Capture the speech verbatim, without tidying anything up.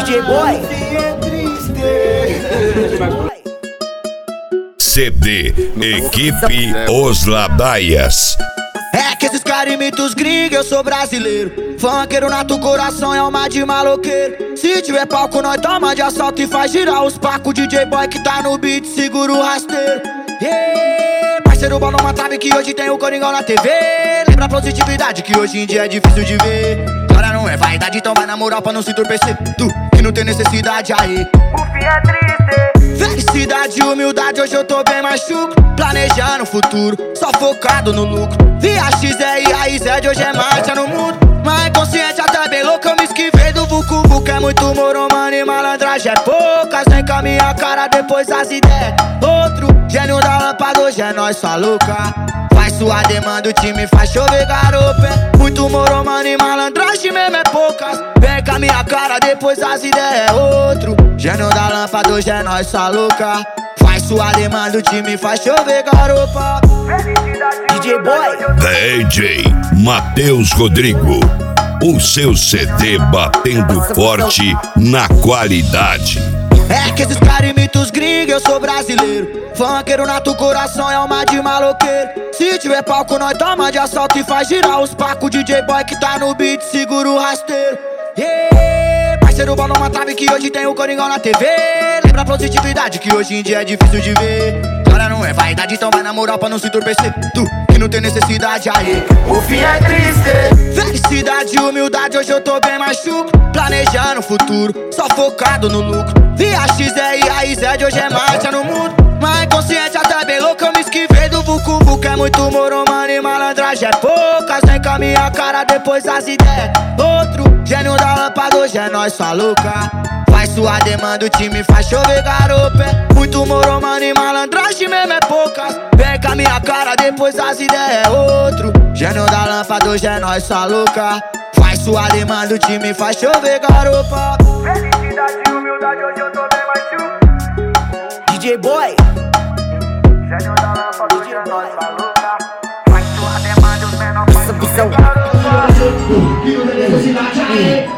D J Boy. C D Equipe Os Ladaias. É que esses caras imitam os gringos, eu sou brasileiro. Funkeiro nato, coração é alma de maloqueiro. Se tiver palco, nós toma de assalto e faz girar os pacos. D J Boy que tá no beat, segura o rasteiro. Yeah, parceiro, bola uma trave que hoje tem o Coringão na T V. Lembra a positividade que hoje em dia é difícil de ver. Agora não é vaidade, então vai na moral pra não se entorpecer. Tu que não tem necessidade aí, o fim é triste. Felicidade e humildade, hoje eu tô bem mais chucro. Planejando o futuro, só focado no lucro. Via X E e a I Z, hoje é marcha no mundo. Mas consciente até bem louco, eu me esquivei do Vucu Vucu. É muito moro, mano, e malandragem é poucas. Vem com a minha cara, depois as ideias. Outro gênio da lâmpada, hoje é nós, sua louca. Faz sua demanda, o time faz chover garopa. É muito moro, mano, e malandragem mesmo é poucas. Vem com a minha cara, depois as ideias. Outro gênio da lâmpada, hoje é nós, sua louca. Faz sua demanda, o time faz chover garopa. D J Boy. D J Matheus Rodrigo. O seu C D batendo forte na qualidade. É que esses caras imitam os gringos, eu sou brasileiro. Funkeiro nato, coração é alma de maloqueiro. Se tiver palco, nós toma de assalto e faz girar os pacos. D J Boy que tá no beat, segura o rasteiro. Yeah, parceiro, bola uma trave que hoje tem o Coringão na T V. Lembra a positividade que hoje em dia é difícil de ver. Agora não é vaidade, então vai na moral pra não se entorpecer. Tu que não tem necessidade aí, o fim é triste. Felicidade e humildade, hoje eu tô bem mais chucro. Planejando o futuro, só focado no lucro. Via X E e a I Z, hoje é marcha no mundo. Mas consciente até bem louco, eu me esquivei do Vucu Vucu. É muito moro, mano, e malandragem é poucas. Vem com a minha cara, depois as ideias. Outro gênio da lâmpada, hoje é nós, sua louca. Faz sua demanda, o time faz chover garopa. É muito moro, mano, e malandragem mesmo é poucas. Vem com a minha cara, depois as ideias. Outro gênio da lâmpada, hoje é nós, sua louca. Faz sua demanda, o time faz chover garopa. Felicidade e humildade, hoje eu tô bem mais chucro. D J Boy. Gênio da lâmpada, hoje é nós, sua louca. Faz sua demanda, os menores faz chover garopa.